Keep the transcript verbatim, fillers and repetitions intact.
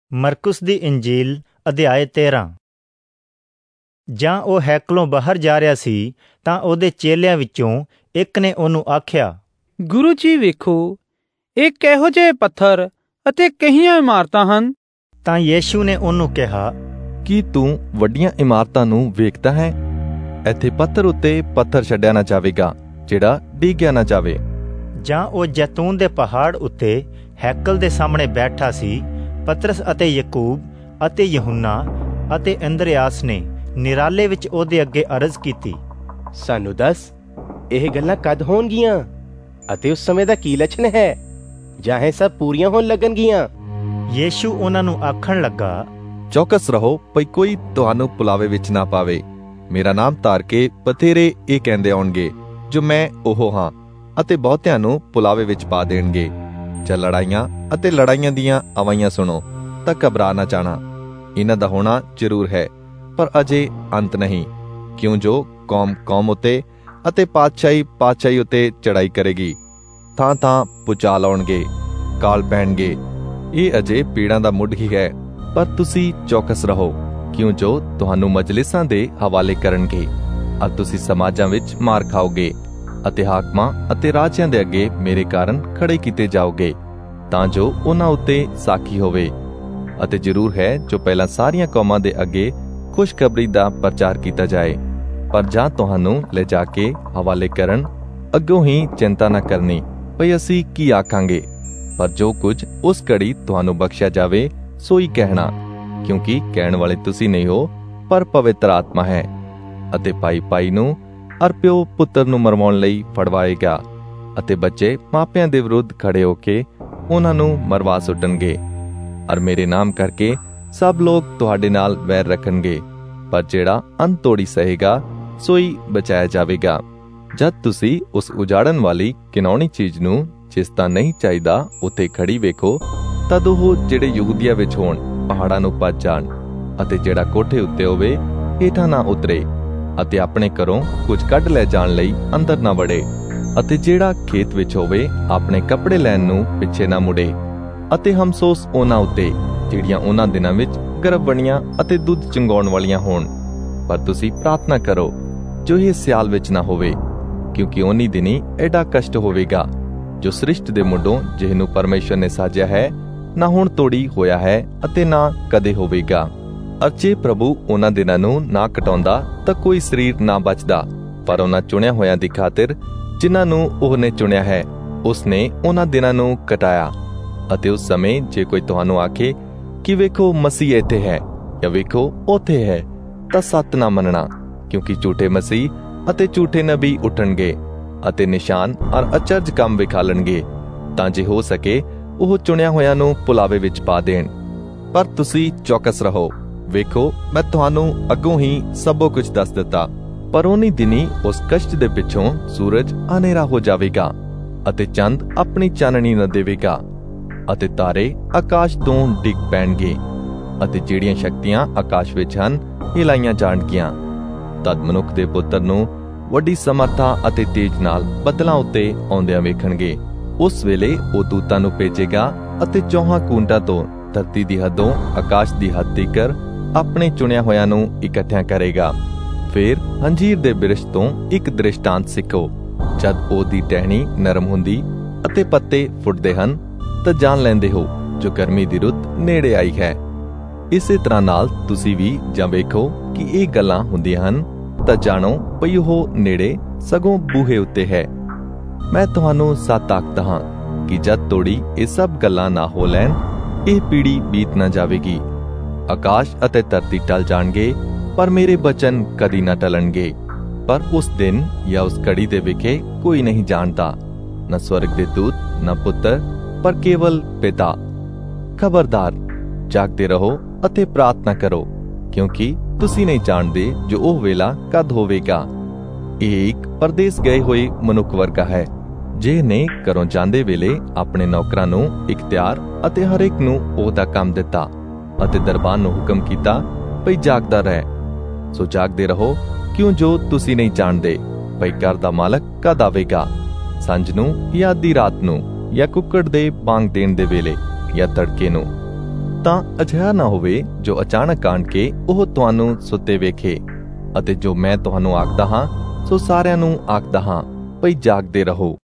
ਮਰਕੁਸ ਦੀ ਇੰਜੀਲ ਅਧਿਆਇ ਤੇਰਾਂ। ਜਾਂ ਉਹ ਹੈਕਲੋਂ ਬਾਹਰ ਜਾ ਰਿਹਾ ਸੀ ਤਾਂ ਉਹਦੇ ਚੇਲਿਆਂ ਵਿੱਚੋਂ ਇੱਕ ਨੇ ਉਹਨੂੰ ਆਖਿਆ, ਗੁਰੂ ਜੀ ਵੇਖੋ, ਇਹ ਕਿਹੋ ਜਿਹੇ ਪੱਥਰ ਅਤੇ ਕਹੀਆਂ ਇਮਾਰਤਾਂ ਹਨ। ਤਾਂ ਯੀਸ਼ੂ ਨੇ ਉਹਨੂੰ ਕਿਹਾ, ਕੀ ਤੂੰ ਵੱਡੀਆਂ ਇਮਾਰਤਾਂ ਨੂੰ ਵੇਖਦਾ ਹੈ? ਇੱਥੇ ਪੱਥਰ ਉੱਤੇ ਪੱਥਰ ਛੱਡਿਆ ਨਾ ਜਾਵੇਗਾ ਜਿਹੜਾ ਡਿੱਗਿਆ ਨਾ ਜਾਵੇ। ਜਾਂ ਉਹ ਜੈਤੂਨ ਦੇ ਪਹਾੜ ਉੱਤੇ ਹੈਕਲ ਦੇ ਸਾਹਮਣੇ ਬੈਠਾ ਸੀ। ਪਤਰਸ ਅਤੇ ਯਕੂਬ ਅਤੇ ਯਹੂਨਾ ਅਤੇ ਅੰਦਰਿਆਸ ਨੇ ਨਿਰਾਲੇ ਵਿੱਚ ਉਹਦੇ ਅੱਗੇ ਅਰਜ਼ ਕੀਤੀ, ਸਾਨੂੰ ਦੱਸ, ਇਹ ਗੱਲਾਂ ਕਦ ਹੋਣਗੀਆਂ ਅਤੇ ਉਸ ਸਮੇਂ ਦਾ ਕੀ ਲੱਛਣ ਹੈ? ਜਾਂ ਇਹ ਸਭ ਪੂਰੀਆਂ ਹੋਣ ਲੱਗਣਗੀਆਂ? ਯੀਸ਼ੂ ਉਹਨਾਂ ਨੂੰ ਆਖਣ ਲੱਗਾ, ਚੌਕਸ ਰਹੋ ਭਈ ਕੋਈ ਤੁਹਾਨੂੰ ਪੁਲਾਵੇ ਵਿੱਚ ਨਾ ਪਾਵੇ। ਮੇਰਾ ਨਾਮ ਧਾਰ ਕੇ ਬਥੇਰੇ ਇਹ ਕਹਿੰਦੇ ਆਉਣਗੇ ਜੋ ਮੈਂ ਉਹ ਹਾਂ, ਅਤੇ ਬਹੁਤਿਆਂ ਨੂੰ ਪੁਲਾਵੇ ਵਿੱਚ ਪਾ ਦੇਣਗੇ। ਜਾਂ ਲੜਾਈਆਂ ਅਤੇ ਲੜਾਈਆਂ ਦੀਆਂ ਆਵਾਜ਼ਾਂ ਸੁਣੋ ਤਾਂ ਘਬਰਾ ਨਾ ਜਾਣਾ। ਇਹਨਾਂ ਦਾ ਹੋਣਾ ਜ਼ਰੂਰ ਹੈ, ਪਰ ਅਜੇ ਅੰਤ ਨਹੀਂ। ਕਿਉਂ ਜੋ ਕੌਮ ਕੌਮ ਉੱਤੇ ਅਤੇ ਪਾਤਸ਼ਾਹੀ ਪਾਤਸ਼ਾਹੀ ਉੱਤੇ ਚੜਾਈ ਕਰੇਗੀ। ਥਾਂ ਥਾਂ ਭੁਚਾਲ ਆਉਣਗੇ, ਕਾਲ ਪੈਣਗੇ। ਇਹ ਅਜੇ ਪੀੜਾਂ ਦਾ ਮੁੱਢ ਹੀ ਹੈ, ਪਰ ਤੁਸੀਂ ਚੌਕਸ ਰਹੋ। ਕਿਉਂ ਜੋ ਤੁਹਾਨੂੰ ਮਜਲਿਸਾਂ ਦੇ ਹਵਾਲੇ ਕਰਨਗੇ ਅਤੇ ਤੁਸੀਂ ਸਮਾਜਾਂ ਵਿੱਚ ਮਾਰ ਖਾਓਗੇ ਅਤੇ ਹਾਕਮਾਂ ਅਤੇ ਰਾਜਿਆਂ ਦੇ ਅੱਗੇ ਮੇਰੇ ਕਾਰਨ ਖੜੇ ਕੀਤੇ ਜਾਓਗੇ, ਤਾਂ ਜੋ ਉਹਨਾਂ ਉੱਤੇ ਸਾਖੀ ਹੋਵੇ। ਅਤੇ ਜ਼ਰੂਰ ਹੈ ਜੋ ਪਹਿਲਾਂ ਸਾਰੀਆਂ ਕੌਮਾਂ ਦੇ ਅੱਗੇ ਖੁਸ਼ਖਬਰੀ ਦਾ ਪ੍ਰਚਾਰ ਕੀਤਾ ਜਾਏ। ਪਰ ਜਾਂ ਤੁਹਾਨੂੰ ਲਿਜਾ ਕੇ ਹਵਾਲੇ ਕਰਨ, ਅੱਗੋਂ ਹੀ ਚਿੰਤਾ ਨਾ ਕਰਨੀ ਭਈ ਅਸੀਂ ਕੀ ਆਖਾਂਗੇ, ਪਰ ਜੋ ਕੁਝ ਉਸ ਘੜੀ ਤੁਹਾਨੂੰ ਬਖਸ਼ਿਆ ਜਾਵੇ ਸੋ ਹੀ ਕਹਿਣਾ, ਕਿਉਂਕਿ ਕਹਿਣ ਵਾਲੇ ਤੁਸੀਂ ਨਹੀਂ ਹੋ ਪਰ ਪਵਿੱਤਰ ਆਤਮਾ ਹੈ। ਅਤੇ ਭਾਈ ਭਾਈ ਨੂੰ ਅਰ ਪਿਓ ਪੁੱਤਰ ਨੂੰ ਮਰਵਾਉਣ ਲਈ ਫੜਵਾਏਗਾ, ਅਤੇ ਬੱਚੇ ਮਾਪਿਆਂ ਦੇ ਵਿਰੁੱਧ ਖੜੇ ਹੋ ਕੇ ਉਹਨਾਂ ਨੂੰ ਮਰਵਾ ਸੁੱਟਣਗੇ। ਅਰ ਮੇਰੇ ਨਾਮ ਕਰਕੇ ਸਭ ਲੋਕ ਤੁਹਾਡੇ ਨਾਲ ਵੈਰ ਰੱਖਣਗੇ, ਪਰ ਜਿਹੜਾ ਅੰਤ ਤੋੜੀ ਸਹੇਗਾ ਸੋ ਹੀ ਬਚਾਇਆ ਜਾਵੇਗਾ। ਜਦ ਤੁਸੀਂ ਉਸ ਉਜਾੜਨ ਵਾਲੀ ਘਿਨਾਉਣੀ ਚੀਜ਼ ਨੂੰ ਜਿਸ ਦਾ ਨਹੀਂ ਚਾਹੀਦਾ ਉੱਥੇ ਖੜੀ ਵੇਖੋ, ਤਦ ਉਹ ਜਿਹੜੇ ਯਹੂਦੀਆ ਵਿੱਚ ਹੋਣ ਪਹਾੜਾਂ ਨੂੰ ਭੱਜ ਜਾਣ, ਅਤੇ ਜਿਹੜਾ ਕੋਠੇ ਉੱਤੇ ਹੋਵੇ ਹੇਠਾਂ ਨਾ ਉਤਰੇ, ਅਤੇ ਆਪਣੇ ਘਰੋਂ ਕੁਝ ਕੱਢ ਲੈ ਜਾਣ ਲਈ ਅੰਦਰ ਨਾ ਵੜੇ, ਅਤੇ ਜਿਹੜਾ ਖੇਤ ਵਿੱਚ ਹੋਵੇ ਆਪਣੇ ਕੱਪੜੇ ਲੈਣ ਨੂੰ ਪਿੱਛੇ ਨਾ ਮੁੜੇ। ਅਤੇ ਹਮਸੋਸ ਉਹਨਾਂ ਉੱਤੇ ਜਿਹੜੀਆਂ ਉਹਨਾਂ ਦਿਨਾਂ ਵਿੱਚ ਗਰਭਵਣੀਆਂ ਅਤੇ ਦੁੱਧ ਚੁੰਗਾਉਣ ਵਾਲੀਆਂ ਹੋਣ। ਪਰ ਤੁਸੀਂ ਪ੍ਰਾਰਥਨਾ ਕਰੋ ਜੋ ਇਹ ਸਿਆਲ ਵਿੱਚ ਨਾ ਹੋਵੇ, ਕਿਉਂਕਿ ਉਹਨੀ ਦਿਨੀ ਐਡਾ ਕਸ਼ਟ ਹੋਵੇਗਾ ਜੋ ਸ੍ਰਿਸ਼ਟ ਦੇ ਮੁੱਢੋਂ ਜਿਹਨੂੰ ਪਰਮੇਸ਼ਰ ਨੇ ਸਾਜਿਆ ਹੈ ਨਾ ਹੁਣ ਤੋੜੀ ਹੋਇਆ ਹੈ ਅਤੇ ਨਾ ਕਦੇ ਹੋਵੇਗਾ। ਅਰਚੇ ਪ੍ਰਭੂ ਉਹਨਾਂ ਦਿਨਾਂ ਨੂੰ ਨਾ ਕਟਾਉਂਦਾ ਤਾਂ ਕੋਈ ਸਰੀਰ ਨਾ ਬਚਦਾ, ਪਰ ਉਹਨਾਂ ਚੁਣਿਆ ਹੋਇਆਂ ਦੀ ਖਾਤਰ ਜਿਨ੍ਹਾਂ ਨੂੰ ਉਹਨੇ ਚੁਣਿਆ ਹੈ ਉਸ ਨੇ ਉਹਨਾਂ ਦਿਨਾਂ ਨੂੰ ਕਟਾਇਆ। ਅਤੇ ਉਸ ਸਮੇਂ ਜੇ ਕੋਈ ਤੁਹਾਨੂੰ ਆਖੇ ਕਿ ਵੇਖੋ ਮਸੀਹ ਇੱਥੇ ਹੈ ਜਾਂ ਵੇਖੋ ਉੱਥੇ ਹੈ, ਤਾਂ ਸੱਤ ਨਾ ਮੰਨਣਾ, ਕਿਉਂਕਿ ਝੂਠੇ ਮਸੀਹ ਅਤੇ ਝੂਠੇ ਨਬੀ ਉੱਠਣਗੇ ਅਤੇ ਨਿਸ਼ਾਨ ਔਰ ਅਚਰਜ ਕੰਮ ਵਿਖਾਲਣਗੇ, ਤਾਂ ਜੇ ਹੋ ਸਕੇ ਉਹ ਚੁਣਿਆ ਹੋਇਆਂ ਨੂੰ ਪੁਲਾਵੇ ਵਿੱਚ ਪਾ ਦੇਣ। ਪਰ ਤੁਸੀਂ ਚੌਕਸ ਰਹੋ। ਵੇਖੋ, ਮੈਂ ਤੁਹਾਨੂੰ ਅੱਗੋਂ ਹੀ ਸਭੋ ਕੁਝ ਦੱਸ ਦਿੱਤਾ। ਪਰ ਉਹਨੀ ਦਿਨੀ ਉਸ ਕਸ਼ਟ ਦੇ ਪਿੱਛੋਂ ਸੂਰਜ ਹਨੇਰਾ ਹੋ ਜਾਵੇਗਾ ਅਤੇ ਚੰਦ ਆਪਣੀ ਚਾਨਣੀ ਨਾ ਦੇਵੇਗਾ, ਅਤੇ ਤਾਰੇ ਆਕਾਸ਼ ਤੋਂ ਡਿੱਗ ਪੈਣਗੇ, ਅਤੇ ਜਿਹੜੀਆਂ ਸ਼ਕਤੀਆਂ ਆਕਾਸ਼ ਵਿੱਚ ਹਨ ਹਿਲਾਈਆਂ ਜਾਣਗੀਆਂ। ਤਦ ਮਨੁੱਖ ਦੇ ਪੁੱਤਰ ਨੂੰ ਵੱਡੀ ਸਮਰਥਾ ਅਤੇ ਤੇਜ ਨਾਲ ਬੱਦਲਾਂ ਉੱਤੇ ਆਉਂਦਿਆਂ ਵੇਖਣਗੇ। ਉਸ ਵੇਲੇ ਉਹ ਦੂਤਾਂ ਨੂੰ ਭੇਜੇਗਾ ਅਤੇ ਚੌਹਾਂ ਕੂੰਡਾਂ ਤੋਂ ਧਰਤੀ ਦੀ ਹੱਦੋਂ ਆਕਾਸ਼ ਦੀ ਹੱਦ ਤੀਕਰ ਆਪਣੇ ਚੁਣਿਆ ਹੋਇਆਂ ਨੂੰ ਇਕੱਠਿਆਂ ਕਰੇਗਾ। ਫਿਰ ਅੰਜੀਰ ਦੇ ਬਿਰਛ ਤੋਂ ਇੱਕ ਦ੍ਰਿਸ਼ਟਾਂਤ ਸਿੱਖੋ। ਜਦ ਉਹਦੀ ਟਹਿਣੀ ਨਰਮ ਹੁੰਦੀ ਅਤੇ ਪੱਤੇ ਫੁੱਟਦੇ ਹਨ ਤਾਂ ਜਾਣ ਲੈਂਦੇ ਹੋ ਜੋ ਗਰਮੀ ਦੀ ਰੁੱਤ ਨੇੜੇ ਆਈ ਹੈ। ਇਸੇ ਤਰ੍ਹਾਂ ਨਾਲ ਤੁਸੀਂ ਵੀ ਜਾਂ ਵੇਖੋ ਕਿ ਇਹ ਗੱਲਾਂ ਹੁੰਦੀਆਂ ਹਨ ਤਾਂ ਜਾਣੋ ਭਈ ਉਹ ਨੇੜੇ ਸਗੋਂ ਬੂਹੇ ਉੱਤੇ ਹੈ। ਮੈਂ ਤੁਹਾਨੂੰ ਸੱਚ ਆਖਦਾ ਹਾਂ ਕਿ ਜਦ ਤੋੜੀ ਇਹ ਸਭ ਗੱਲਾਂ ਨਾ ਹੋ ਲੈਣ, ਇਹ ਪੀੜ੍ਹੀ ਬੀਤ ਨਾ ਜਾਵੇਗੀ। ਆਕਾਸ਼ ਅਤੇ ਧਰਤੀ ਟਲ ਜਾਣਗੇ, ਪਰ ਮੇਰੇ ਬਚਨ ਕਦੀ ਨਾ ਟਲਣਗੇ। ਪਰ ਉਸ ਦਿਨ ਜਾਂ ਉਸ ਘੜੀ ਦੇ ਵਿਖੇ ਕੋਈ ਨਹੀਂ ਜਾਣਦਾ, ਨਾ ਸਵਰਗ ਦੇ ਦੂਤ, ਨਾ ਪੁੱਤਰ, ਪਰ ਕੇਵਲ ਪਿਤਾ। ਖਬਰਦਾਰ, ਜਾਗਦੇ ਰਹੋ ਅਤੇ ਪ੍ਰਾਰਥਨਾ ਕਰੋ, ਕਿਉਂਕਿ ਤੁਸੀਂ ਨਹੀਂ ਜਾਣਦੇ ਜੋ ਉਹ ਵੇਲਾ ਕਦ ਹੋਵੇਗਾ। ਇਹ ਇੱਕ ਪਰਦੇਸ ਗਏ ਹੋਏ ਮਨੁੱਖ ਵਰਗਾ ਹੈ, ਜੇ ਨੇ ਘਰੋਂ ਜਾਂਦੇ ਵੇਲੇ ਆਪਣੇ ਨੌਕਰਾਂ ਨੂੰ ਇਖਤਿਆਰ ਅਤੇ ਹਰੇਕ ਨੂੰ ਉਹਦਾ ਕੰਮ ਦਿੱਤਾ, ਅਤੇ ਦਰਬਾਨ ਨੂੰ ਹੁਕਮ ਕੀਤਾ ਭਈ ਜਾਗਦਾ ਰਹਿ। ਸੋ ਜਾਗਦੇ ਰਹੋ, ਕਿਉਂ ਜੋ ਤੁਸੀਂ ਨਹੀਂ ਜਾਣਦੇ ਭਈ ਘਰ ਦਾ ਮਾਲਕ ਕਦ ਆਵੇਗਾ, ਸੰਝ ਨੂੰ ਜਾਂ ਅੱਧੀ ਰਾਤ ਨੂੰ, ਜਾਂ ਕੁੱਕੜ ਦੇ ਬਾਂਗ ਦੇਣ ਦੇ ਵੇਲੇ, ਜਾਂ ਤੜਕੇ ਨੂੰ। ਤਾਂ ਅਜਿਹਾ ਨਾ ਹੋਵੇ ਜੋ ਅਚਾਨਕ ਆਣ ਕੇ ਉਹ ਤੁਹਾਨੂੰ ਸੁੱਤੇ ਵੇਖੇ। ਅਤੇ ਜੋ ਮੈਂ ਤੁਹਾਨੂੰ ਆਖਦਾ ਹਾਂ ਸੋ ਸਾਰਿਆਂ ਨੂੰ ਆਖਦਾ ਹਾਂ, ਭਈ ਜਾਗਦੇ ਰਹੋ।